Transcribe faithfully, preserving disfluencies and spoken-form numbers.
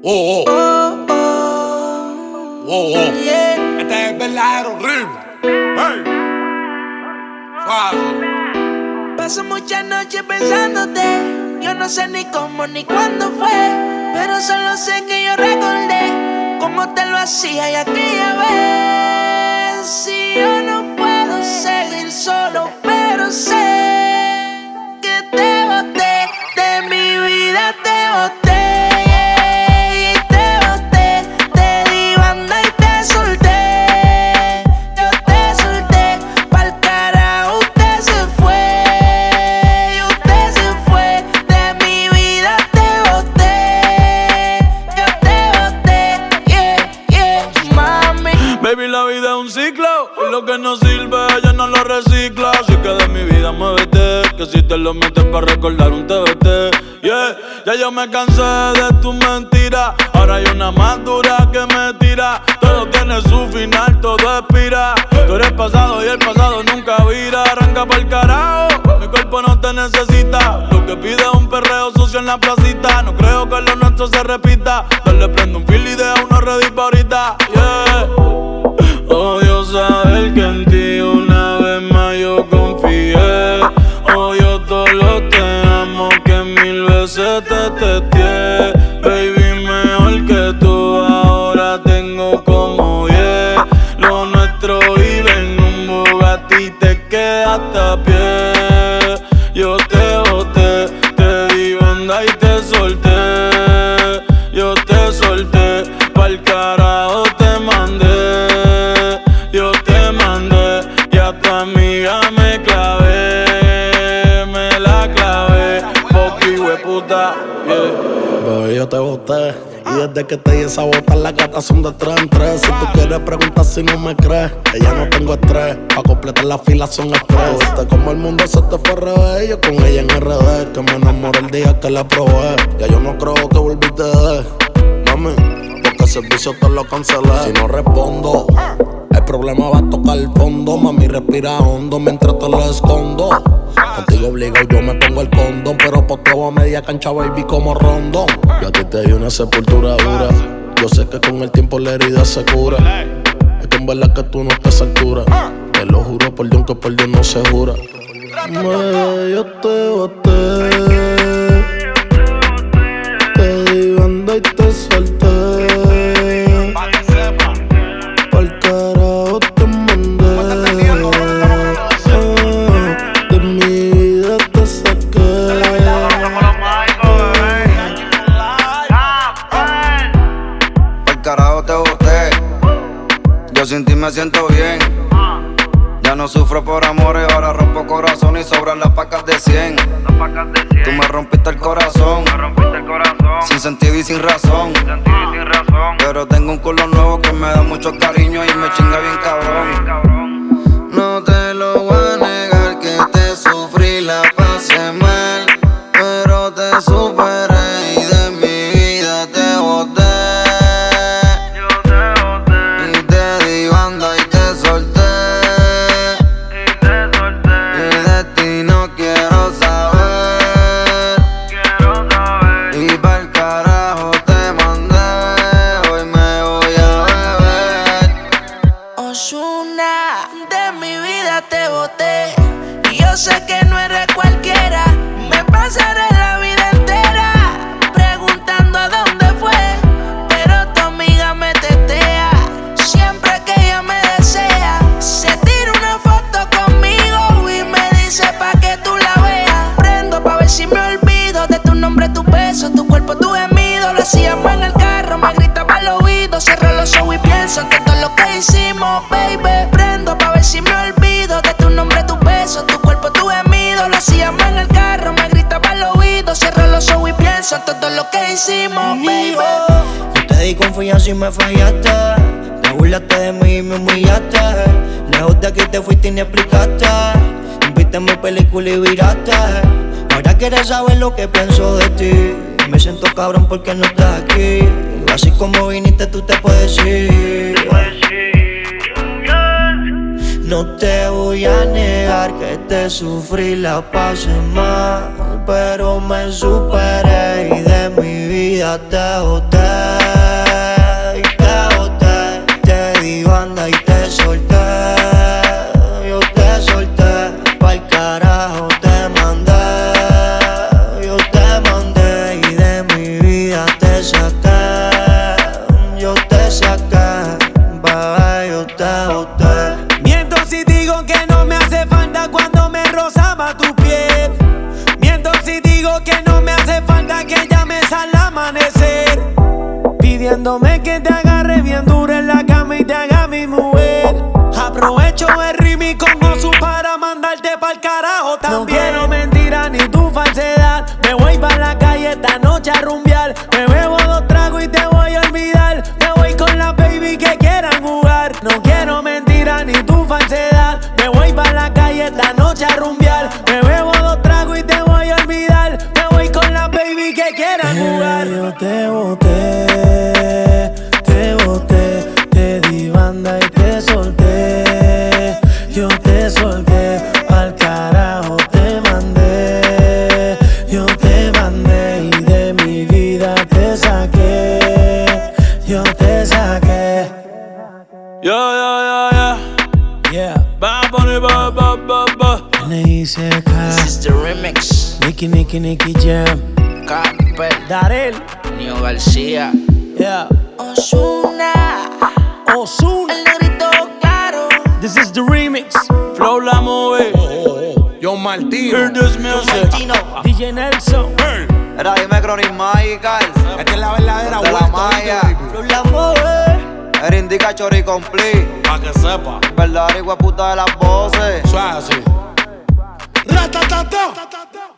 Oh, oh. Oh, oh. Oh, oh. Yeah. Este es el verdadero ritmo. Hey. Suave. Paso muchas noches pensándote. Yo no sé ni cómo ni cuándo fue, pero solo sé que yo recordé cómo te lo hacía y aquella vez. Si yo no puedo seguir solo, pero sé que te boté, de mi vida te boté. Baby, la vida es un ciclo y lo que no sirve ella no lo recicla. Así que de mi vida muévete, que si te lo metes para recordar un T B T. Yeah, ya yo me cansé de tus mentiras. Ahora hay una más dura que me tira. Todo tiene su final, todo expira. Tú eres pasado y el pasado nunca vira. Arranca pa'l carajo, mi cuerpo no te necesita. Lo que pide es un perreo sucio en la placita. No creo que lo nuestro se repita. Dale, prende un fil y deja uno ready pa' ahorita. Yeah. Odio saber que en ti una vez más yo confié. Odio todo lo te amo que mil veces te testé. Baby, mejor que tú ahora tengo como diez. Lo nuestro vive en un Bugatti y te quedaste a pie. Yo te boté, te di banda y te solté. Yo te solté, pa'l carajo te mandé. Yo te mandé y a tu amiga me clavé, me la clavé, fuck you, hueputa, yeah. Bebé, yo te boté y desde que te di esa bota las gatas son de tres en tres. Si tú quieres preguntar si no me crees, que ya no tengo estrés, pa' completar la fila son express. Viste como el mundo se te fue al revés, yo con ella en R D, que me enamoré el día que la probé. Ya yo no creo que volviste de, mami, porque el servicio te lo cancelé. Si no respondo, el problema va a tocar el fondo. Mami, respira hondo mientras te lo escondo. Contigo obligado yo me pongo el condón, pero posteo a media cancha, baby, como rondón. Yo a ti te di una sepultura dura. Yo sé que con el tiempo la herida se cura. Es que en verdad que tú no estás a esa altura. Te lo juro por Dios que por Dios no se jura. Me, yo te boté, te di banda y te solté. Pa'l carajo te mandé. De mi vida te saqué. Pa'l carajo te boté. Yo sin ti me siento bien. Ya no sufro por amores, ahora rompo corazón y sobran las pacas de cien. Tú me rompiste el corazón, sin sentido y sin razón. Pero tengo un culo nuevo que me da mucho cariño y me chinga bien cabrón. No te lo voy a negar que te sufrí, la pasé mal, pero te superé y de mi vida te boté. Y te di banda y te solté. Y de ti no quiero saber. Y pa'l carajo te mandé. Hoy me voy a beber. Ozuna, de mi vida te boté. Y yo sé que no eres cualquiera. Me pasaré la vida entera preguntando a dónde fue, pero tu amiga me tetea. Siempre que ella me desea, se tira una foto conmigo y me dice pa' que tú la veas. Prendo pa' ver si me olvido de tu nombre, tu beso, tu cuerpo, tu gemido. Lo hacíamos en el carro, me gritaba al oído. Cierro los ojos y pienso en todo lo que hicimos, baby. Prendo pa' ver si me olvido de tu nombre, tu beso, tu cuerpo, tu gemido. Lo hacíamos en el carro, me gritaba al oído. Cierro los ojos y pienso en todo lo que hicimos, baby. Yo te di confianza y me fallaste. Te burlaste de mí y me humillaste. Lejos de aquí te fuiste y ni explicaste. Viste mi película y viraste. Ahora quieres saber lo que pienso de ti. Me siento cabrón porque no estás aquí. Así como viniste tú te puedes ir. No te voy a negar que te sufrí, la pasé mal, pero me superé y de mi vida te boté. digo que no me hace falta que llames al amanecer, pidiéndome que te agarre bien duro en la cama y te haga mi mujer. Aprovecho el remix con Osu para mandarte pa'l carajo también. No quiero mentira ni tu falsedad. Me voy pa' la calle esta noche a rumbear. Me bebo dos tragos y te voy a olvidar. Me voy con la baby que quieran jugar. No quiero mentira ni tu falsedad. Me voy pa' la calle esta noche a rumbear. Me bebo dos tragos y te voy a olvidar. Me voy con la baby que quieran jugar. Yo te boté, te boté, te di banda y te solté. Yo te solté, pa'l carajo te mandé. Yo te mandé y de mi vida te saqué. Yo te saqué. Yeah, yeah, yeah, yeah. Yeah. Bad Bunny, ba, ba, ba, ba. N I C K. This is the remix. Nicky, Nicky, Nicky Jam. Camper, Darel. Nio García, Yeah. Ozuna, Ozuna. el negrito claro. This is the remix. Flow la movie. Yo Martino. Hear this music. D J Nelson. Hey. Era dime Chronic Magical. Esta es la verdadera De la vuelta, malla. ¿oíste, baby? La mueve. Era indica chori complete. Pa' que sepa. Verdadera puta de las voces. Suave así. Ratatata.